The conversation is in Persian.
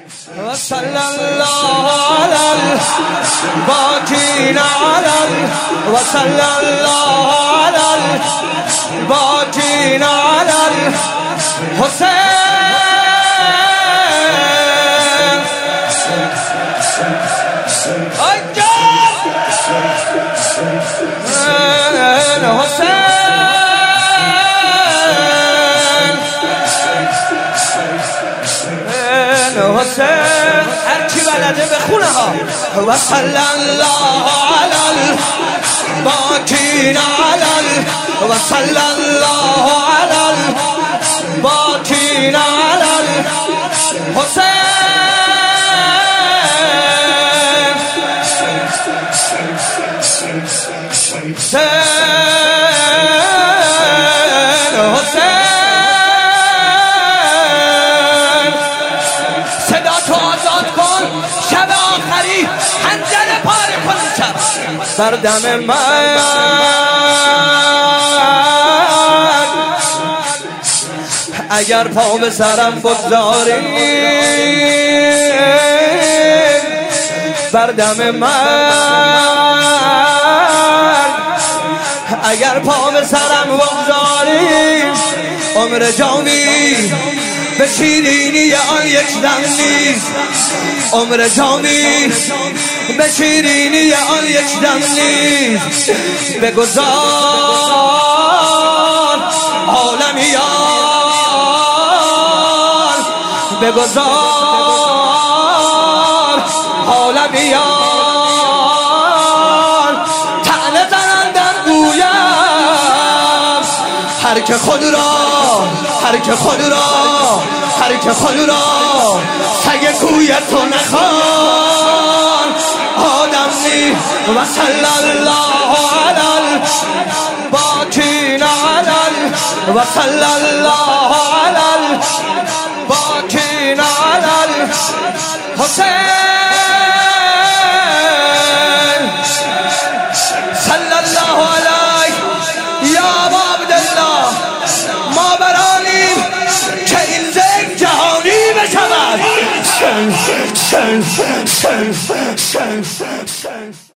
وصلى الله على الباقين وصلى الله على الباقين على الحسين. حسين هر کی بلده بخونه ها. وصلى الله على الباقين على وصلى الله على الباقين على الحسين. شب آخری حنجره پاره کن شب بر دم من. اگر پا به سرم بگذاری بر دم من، اگر پا به سرم بگذاری عمر جامی به شیرینی آن یک دم نیست. عمر جامی به شیرینی آن یک دم نیست. بگذار عالمیان، بگذار عالمیان طعنه زنندم گویم هر که خود را سگ کوی تو نخوان آدم نی. وصلى الله على الباقين على وصلى الله على الباقين على الحسين. صلى الله عليه یا ابا عبدالله. ما برانیم که این ذکر جهانی بشود.